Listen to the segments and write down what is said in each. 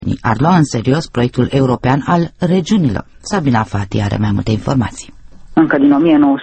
ar lua în serios proiectul european al regiunilor. Sabina Fati are mai multe informații. Încă din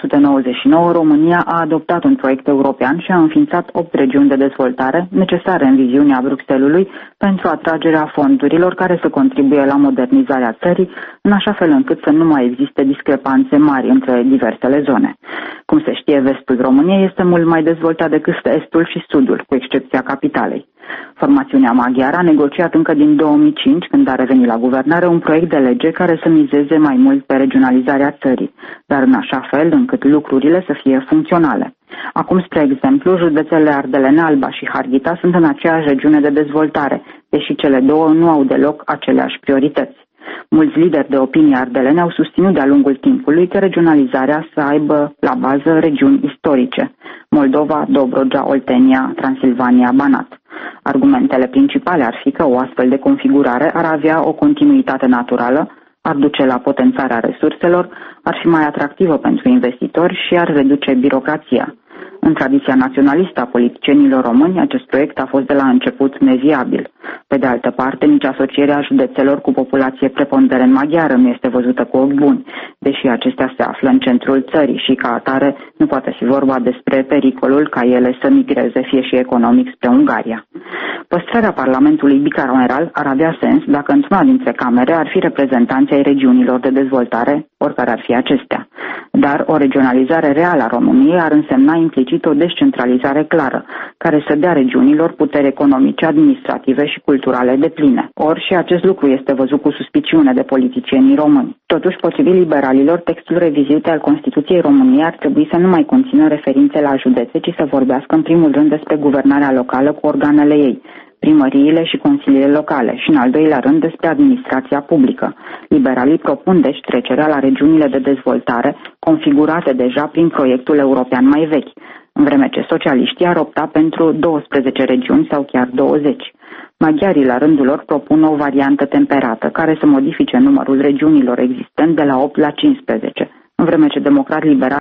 1999, România a adoptat un proiect european și a înființat 8 regiuni de dezvoltare necesare în viziunea Bruxellesului pentru atragerea fondurilor care să contribuie la modernizarea țării, în așa fel încât să nu mai existe discrepanțe mari între diversele zone. Cum se știe, vestul României este mult mai dezvoltat decât estul și sudul, cu excepția capitalei. Formațiunea maghiară a negociat încă din 2005, când a revenit la guvernare, un proiect de lege care să mizeze mai mult pe regionalizarea țării, dar în așa fel încât lucrurile să fie funcționale. Acum, spre exemplu, județele Ardelene, Alba și Harghita sunt în aceeași regiune de dezvoltare, deși cele două nu au deloc aceleași priorități. Mulți lideri de opinie ardelene au susținut de-a lungul timpului că regionalizarea să aibă la bază regiuni istorice: Moldova, Dobrogea, Oltenia, Transilvania, Banat. Argumentele principale ar fi că o astfel de configurare ar avea o continuitate naturală, ar duce la potențarea resurselor, ar fi mai atractivă pentru investitori și ar reduce birocrația. În tradiția naționalistă a politicienilor români, acest proiect a fost de la început neviabil. Pe de altă parte, nici asocierea județelor cu populație preponderent maghiară nu este văzută cu ochi buni, deși acestea se află în centrul țării și, ca atare, nu poate fi vorba despre pericolul ca ele să migreze, fie și economic, spre Ungaria. Păstrarea Parlamentului bicameral ar avea sens dacă într-una dintre camere ar fi reprezentanții ai regiunilor de dezvoltare, oricare ar fi acestea. Dar o regionalizare reală a României ar însemna implicit o descentralizare clară, care să dea regiunilor puteri economice, administrative și culturale depline. Ori și acest lucru este văzut cu suspiciune de politicienii români. Totuși, potrivit liberalilor, textul revizuit al Constituției României ar trebui să nu mai conțină referințe la județe, ci să vorbească în primul rând despre guvernarea locală cu organele ei, primăriile și consiliile locale, și în al doilea rând despre administrația publică. Liberalii propun deci trecerea la regiunile de dezvoltare, configurate deja prin proiectul european mai vechi, în vreme ce socialiștii ar opta pentru 12 regiuni sau chiar 20. Maghiarii, la rândul lor, propun o variantă temperată, care să modifice numărul regiunilor existent de la 8 la 15, în vreme ce democrat liberal